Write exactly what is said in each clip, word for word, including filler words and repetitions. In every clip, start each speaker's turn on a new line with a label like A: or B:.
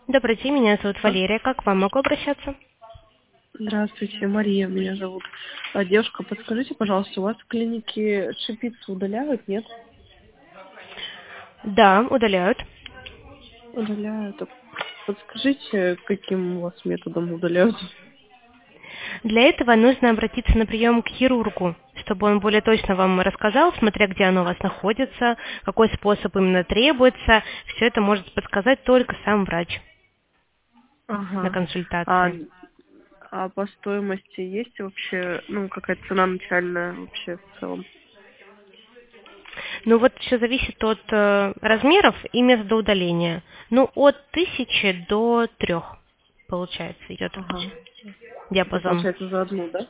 A: Добрый день, меня зовут
B: А?
A: Валерия. Как к вам могу обращаться?
B: Здравствуйте, Мария меня зовут. А, девушка, подскажите, пожалуйста, у вас в клинике шипицу удаляют, нет?
A: Да, удаляют.
B: Удаляют. А подскажите, каким у вас методом удаляют?
A: Для этого нужно обратиться на прием к хирургу, чтобы он более точно вам рассказал, смотря где оно у вас находится, какой способ именно требуется. Все это может подсказать только сам врач на
B: Ага. А,
A: консультации.
B: а по стоимости есть вообще, ну, какая-то цена начальная вообще в целом?
A: Ну вот все зависит от э, размеров и метода удаления. Ну, от тысячи до трех, получается, идет
B: Ага. Это
A: диапазон.
B: получается за одну, да?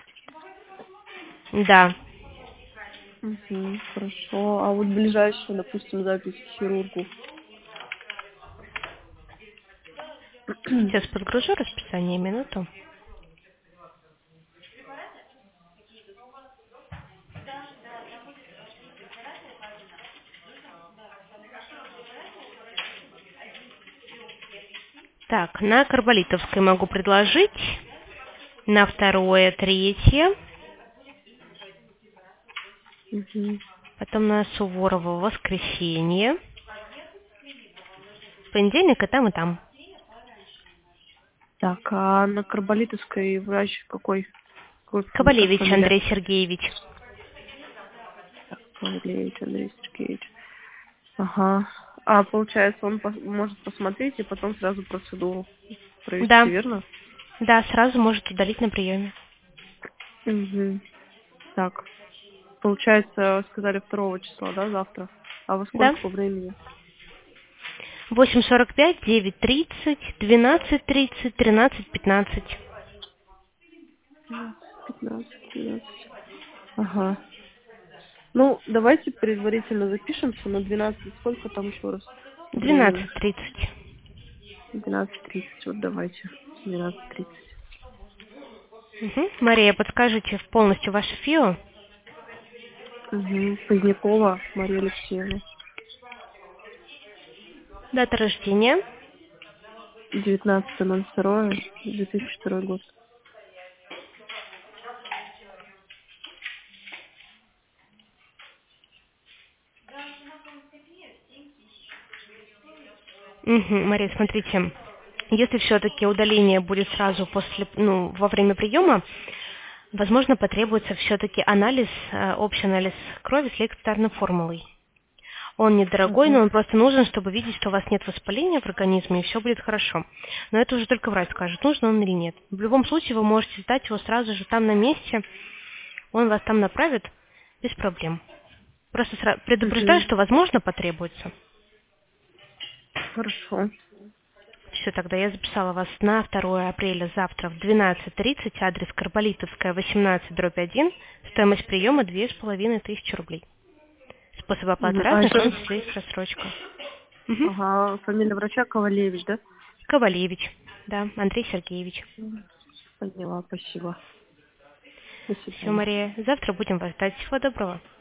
A: Да.
B: Угу, хорошо. А вот ближайшая, допустим, запись к хирургу?
A: Сейчас подгружу расписание, минуту. Так, на Карболитовской могу предложить, на второе, третье,
B: Угу.
A: потом на Суворова воскресенье, понедельник и там, и там.
B: Так, а на Карболитовской врач какой? Какой, фами- как
A: Кабалевич
B: фамилия?
A: Андрей Сергеевич.
B: Так, Павлевич Андрей Сергеевич. Ага. А получается, он пос- может посмотреть и потом сразу процедуру провести,
A: Да,
B: верно?
A: да, сразу может удалить на приеме.
B: Угу. Так, получается, сказали второго числа, да, завтра? А во
A: Да.
B: сколько по времени?
A: восемь сорок пять, девять тридцать, двенадцать тридцать, тринадцать пятнадцать.
B: пятнадцать, двенадцать. Ага. Ну, давайте предварительно запишемся на двенадцать. Сколько там еще раз по времени?
A: двенадцать тридцать.
B: двенадцать тридцать. Вот давайте. двенадцать тридцать.
A: Угу. Мария, подскажите полностью ваше ФИО,
B: Угу. Позднякова Мария Алексеевна.
A: дата рождения.
B: девятнадцатое ноль второе две тысячи второй год.
A: Угу. Мария, смотрите, если все-таки удаление будет сразу после, ну, во время приема, возможно, потребуется все-таки анализ, э, общий анализ крови с лекарственной формулой. Он недорогой,
B: Угу.
A: но он просто нужен, чтобы видеть, что у вас нет воспаления в организме, и все будет хорошо. Но это уже только врач скажет, нужен он или нет. В любом случае, вы можете сдать его сразу же там на месте, он вас там направит без проблем. Просто сра- предупреждаю,
B: Угу.
A: что, возможно, потребуется.
B: Хорошо.
A: Все, тогда я записала вас на второе апреля завтра в двенадцать тридцать, адрес Карболитовская, восемнадцать, дробь один, стоимость приема две с половиной тысячи рублей. Способ оплаты
B: Мгм. А
A: разный, в том
B: еще...
A: числе есть рассрочка. Угу.
B: Ага, фамилия врача Ковалевич, да?
A: Ковалевич, да, Андрей Сергеевич.
B: Мгм. Поняла, спасибо. До
A: Все,
B: свидания.
A: Мария, завтра будем вас ждать. Всего доброго.